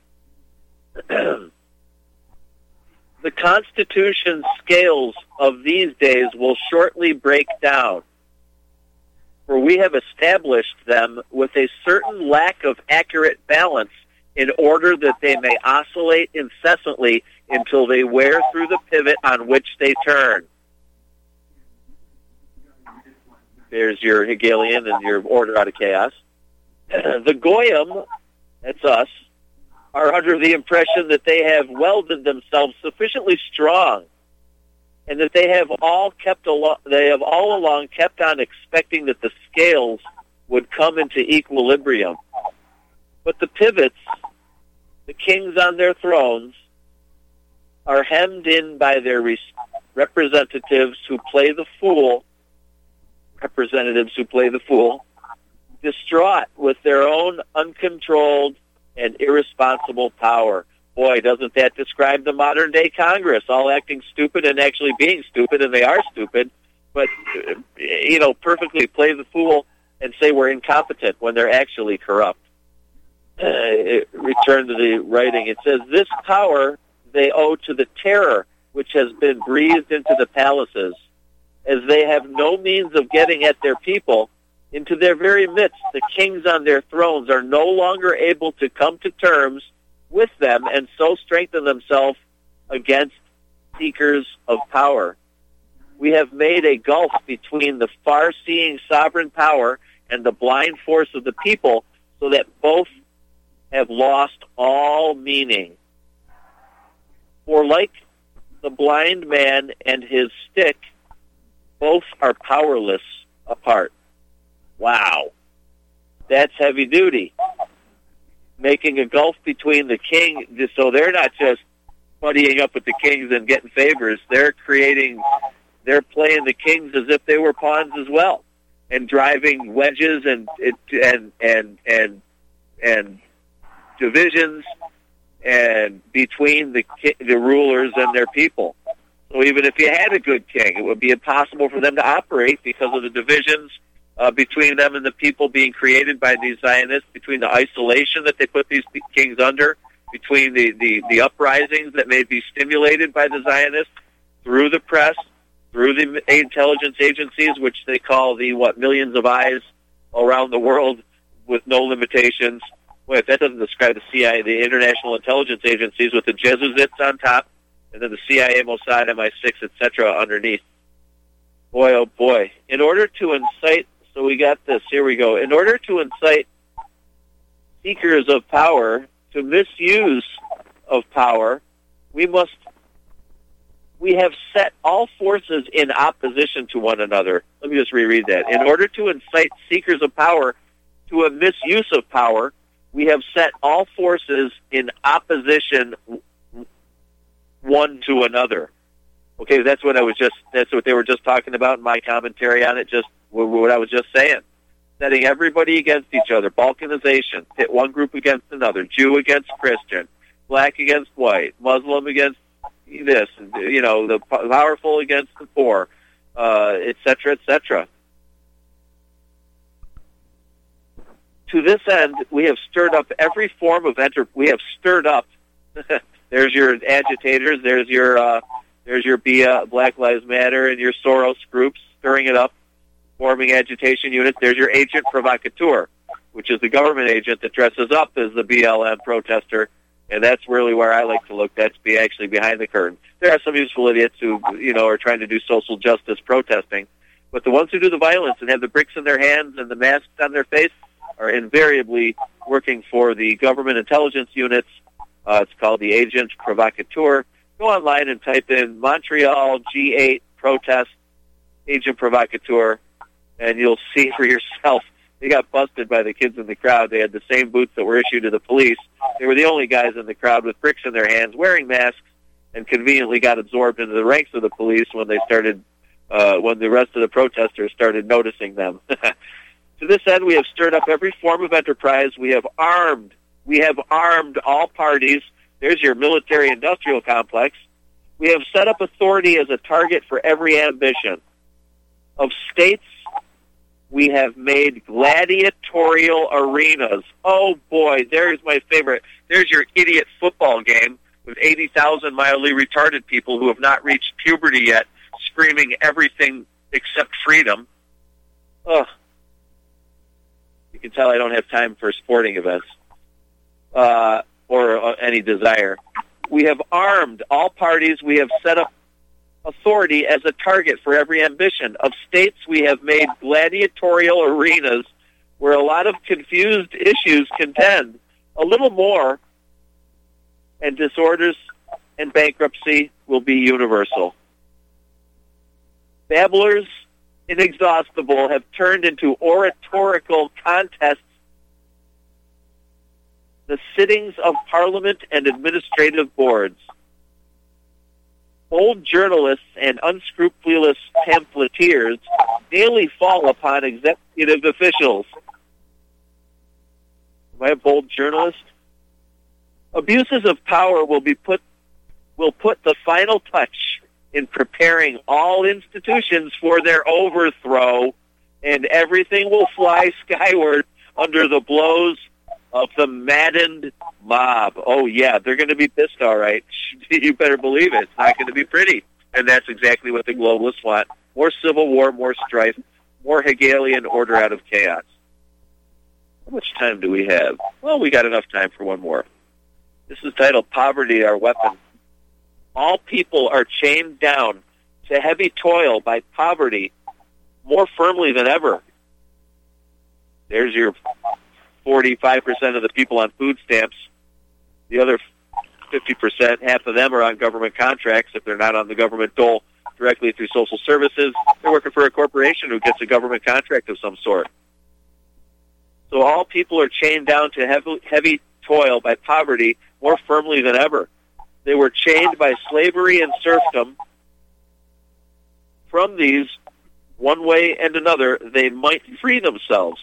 Speaker 2: The Constitution scales of these days will shortly break down, for we have established them with a certain lack of accurate balance in order that they may oscillate incessantly until they wear through the pivot on which they turn. There's your Hegelian and your order out of chaos. The Goyim, that's us, are under the impression that they have welded themselves sufficiently strong, and that they have all kept along, they have all along kept on expecting that the scales would come into equilibrium. But the pivots, the kings on their thrones, are hemmed in by their re- representatives who play the fool, representatives who play the fool, distraught with their own uncontrolled and irresponsible power. Boy, doesn't that describe the modern-day Congress, all acting stupid and actually being stupid, and they are stupid, but, you know, perfectly play the fool and say we're incompetent when they're actually corrupt. Uh, return to the writing. It says, this power they owe to the terror which has been breathed into the palaces, as they have no means of getting at their people. Into their very midst, the kings on their thrones are no longer able to come to terms with them and so strengthen themselves against seekers of power. We have made a gulf between the far-seeing sovereign power and the blind force of the people, so that both have lost all meaning. For like the blind man and his stick, both are powerless apart. Wow. That's heavy duty. Making a gulf between the king, so they're not just buddying up with the kings and getting favors. They're creating, they're playing the kings as if they were pawns as well, and driving wedges and and and and and divisions and between the the rulers and their people. So even if you had a good king, it would be impossible for them to operate because of the divisions Uh, between them and the people being created by these Zionists, between the isolation that they put these kings under, between the, the, the uprisings that may be stimulated by the Zionists through the press, through the intelligence agencies, which they call the, what, millions of eyes around the world with no limitations. Wait, that doesn't describe the C I A, the international intelligence agencies with the Jesuits on top, and then the C I A, Mossad, M I six, et cetera underneath. Boy, oh boy. In order to incite So we got this. Here we go. In order to incite seekers of power to misuse of power, we must, we have set all forces in opposition to one another. Let me just reread that. In order to incite seekers of power to a misuse of power, we have set all forces in opposition one to another. Okay, that's what I was just, that's what they were just talking about in my commentary on it, just what I was just saying. Setting everybody against each other, balkanization, pit one group against another, Jew against Christian, black against white, Muslim against this, you know, the powerful against the poor, uh, et cetera, et cetera. To this end, we have stirred up every form of enter. We have stirred up. There's your agitators. There's your uh, there's your B, uh, Black Lives Matter and your Soros groups stirring it up, forming agitation units. There's your agent provocateur, which is the government agent that dresses up as the B L M protester, and that's really where I like to look. That's be actually behind the curtain. There are some useful idiots who, you know, are trying to do social justice protesting, but the ones who do the violence and have the bricks in their hands and the masks on their face are invariably working for the government intelligence units. Uh, it's called the agent provocateur. Go online and type in Montreal G eight protest agent provocateur, and you'll see for yourself. They got busted by the kids in the crowd. They had the same boots that were issued to the police. They were the only guys in the crowd with bricks in their hands, wearing masks, and conveniently got absorbed into the ranks of the police when they started, uh, when the rest of the protesters started noticing them. To this end, we have stirred up every form of enterprise. We have armed. We have armed all parties. There's your military-industrial complex. We have set up authority as a target for every ambition. Of states, we have made gladiatorial arenas. Oh, boy, there's my favorite. There's your idiot football game with eighty thousand mildly retarded people who have not reached puberty yet, screaming everything except freedom. Ugh. You can tell I don't have time for sporting events uh, or uh, any desire. We have armed all parties. We have set up authority as a target for every ambition. Of states, we have made gladiatorial arenas where a lot of confused issues contend. A little more, and disorders and bankruptcy will be universal. Babblers inexhaustible have turned into oratorical contests the sittings of parliament and administrative boards. Bold journalists and unscrupulous pamphleteers daily fall upon executive officials. Am I a bold journalist? Abuses of power will be put will put the final touch in preparing all institutions for their overthrow, and everything will fly skyward under the blows of the maddened mob. Oh, yeah, they're going to be pissed, all right. You better believe it. It's not going to be pretty. And that's exactly what the globalists want. More civil war, more strife, more Hegelian order out of chaos. How much time do we have? Well, we got enough time for one more. This is titled Poverty, Our Weapon. All people are chained down to heavy toil by poverty more firmly than ever. There's your forty-five percent of the people on food stamps. The other fifty percent, half of them are on government contracts. If they're not on the government dole directly through social services, they're working for a corporation who gets a government contract of some sort. So all people are chained down to heavy, heavy toil by poverty more firmly than ever. They were chained by slavery and serfdom. From these, one way and another, they might free themselves.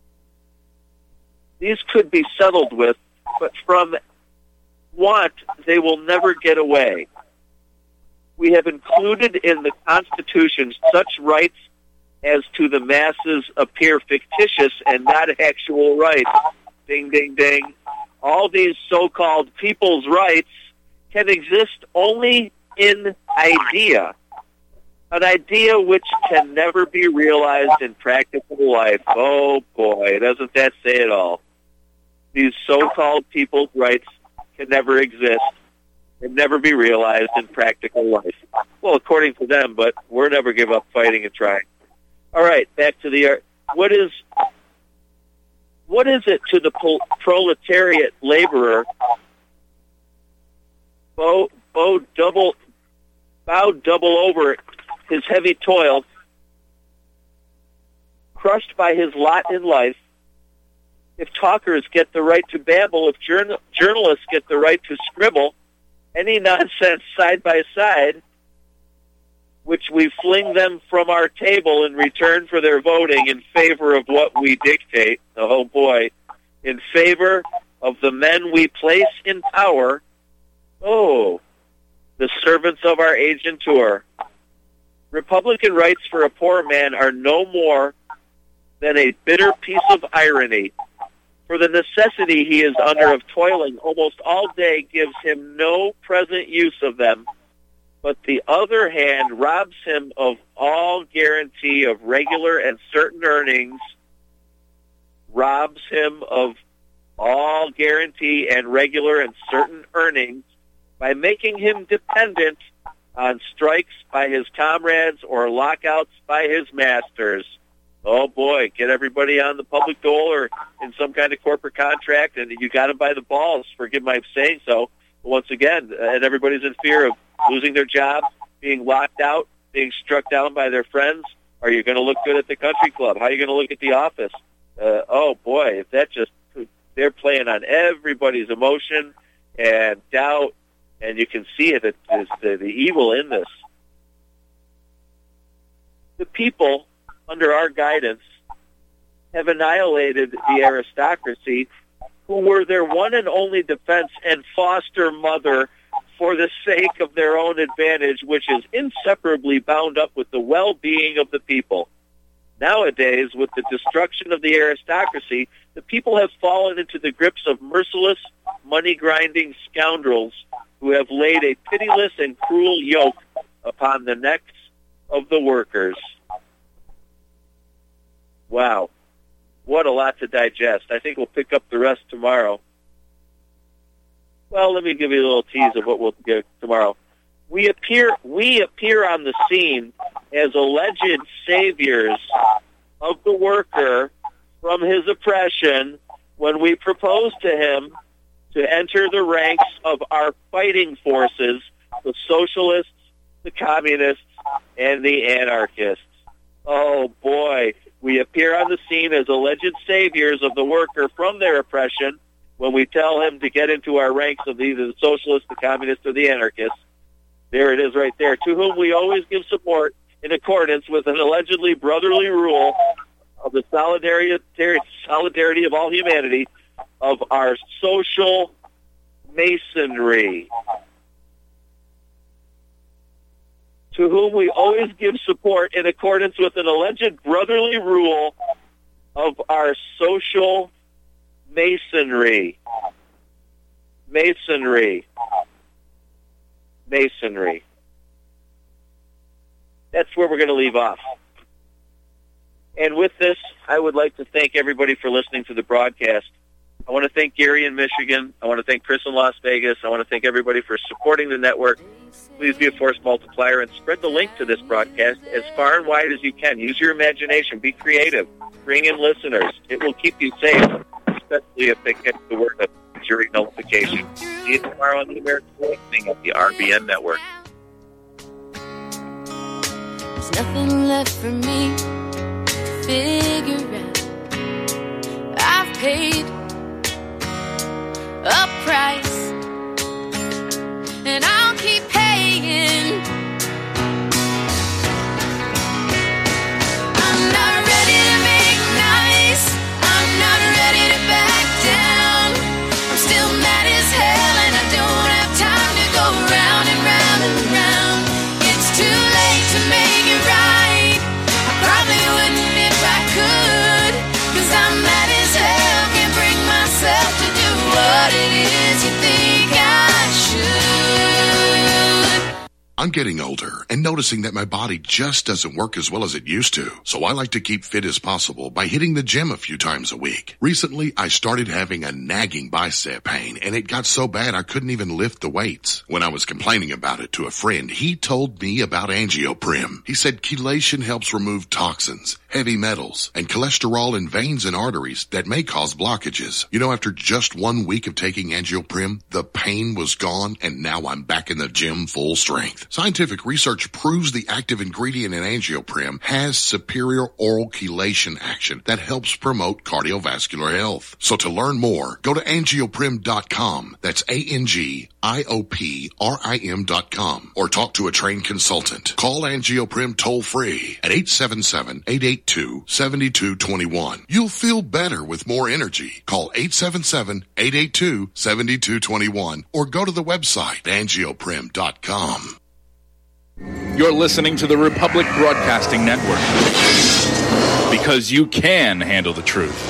Speaker 2: These could be settled with, but from want, they will never get away. We have included in the Constitution such rights as to the masses appear fictitious and not actual rights. Ding, ding, ding. All these so-called people's rights can exist only in idea, an idea which can never be realized in practical life. Oh, boy, doesn't that say it all? These so-called people's rights can never exist and never be realized in practical life. Well, according to them, but we'll never give up fighting and trying. All right, back to the... What is... What is it to the proletariat laborer, bow, bow double, bow double over his heavy toil, crushed by his lot in life, if talkers get the right to babble, if journal, journalists get the right to scribble, any nonsense side by side, which we fling them from our table in return for their voting in favor of what we dictate, oh boy, in favor of the men we place in power, oh, the servants of our agentur. Republican rights for a poor man are no more than a bitter piece of irony. for the necessity he is under of toiling almost all day gives him no present use of them, but the other hand robs him of all guarantee of regular and certain earnings, robs him of all guarantee and regular and certain earnings by making him dependent on strikes by his comrades or lockouts by his masters. Oh, boy, get everybody on the public dole or in some kind of corporate contract, and you got them by the balls, forgive my saying so. But once again, and everybody's in fear of losing their job, being locked out, being struck down by their friends. Are you going to look good at the country club? How are you going to look at the office? Uh, oh, boy, if that just, they're playing on everybody's emotion and doubt, and you can see it, it is the, the evil in this. The people, under our guidance, have annihilated the aristocracy, who were their one and only defense and foster mother for the sake of their own advantage, which is inseparably bound up with the well-being of the people. Nowadays, with the destruction of the aristocracy, the people have fallen into the grips of merciless, money-grinding scoundrels who have laid a pitiless and cruel yoke upon the necks of the workers. Wow. What a lot to digest. I think we'll pick up the rest tomorrow. Well, let me give you a little tease of what we'll get tomorrow. We appear we appear on the scene as alleged saviors of the worker from his oppression when we propose to him to enter the ranks of our fighting forces, the socialists, the communists, and the anarchists. Oh, boy. We appear on the scene as alleged saviors of the worker from their oppression when we tell him to get into our ranks of either the socialists, the communists, or the anarchists. There it is right there. To whom we always give support in accordance with an allegedly brotherly rule of the solidarity, solidarity of all humanity of our social masonry. To whom we always give support in accordance with an alleged brotherly rule of our social masonry. Masonry. Masonry. That's where we're going to leave off. And with this, I would like to thank everybody for listening to the broadcast. I want to thank Gary in Michigan. I want to thank Chris in Las Vegas. I want to thank everybody for supporting the network. Please be a force multiplier and spread the link to this broadcast as far and wide as you can. Use your imagination. Be creative. Bring in listeners. It will keep you safe, especially if they get the word of jury nullification. See you tomorrow on the American Awakening at the R B N Network.
Speaker 14: There's nothing left for me to figure out. I've paid a price, and I'll keep paying. I'm not ready to make nice. I'm not ready to back down. I'm still mad as hell, and I don't have time to go round and round and round. It's too late to make it right. I probably wouldn't if I could, 'cause I'm mad as hell, can't bring myself to do what it is you think I should.
Speaker 15: I'm getting older and noticing that my body just doesn't work as well as it used to. So I like to keep fit as possible by hitting the gym a few times a week. Recently, I started having a nagging bicep pain, and it got so bad I couldn't even lift the weights. When I was complaining about it to a friend, he told me about Angioprim. He said chelation helps remove toxins, heavy metals, and cholesterol in veins and arteries that may cause blockages. You know, after just one week of taking Angioprim, the pain was gone, and now I'm back in the gym full strength. Scientific research proves the active ingredient in Angioprim has superior oral chelation action that helps promote cardiovascular health. So to learn more, go to angioprim dot com. That's A N G I O P R I M dot com. Or talk to a trained consultant. Call Angioprim toll free at eight seven seven, eight eight two, seven two two one. You'll feel better with more energy. Call eight seven seven, eight eight two, seven two two one or go to the website angioprim dot com.
Speaker 16: You're listening to the Republic Broadcasting Network, because you can handle the truth.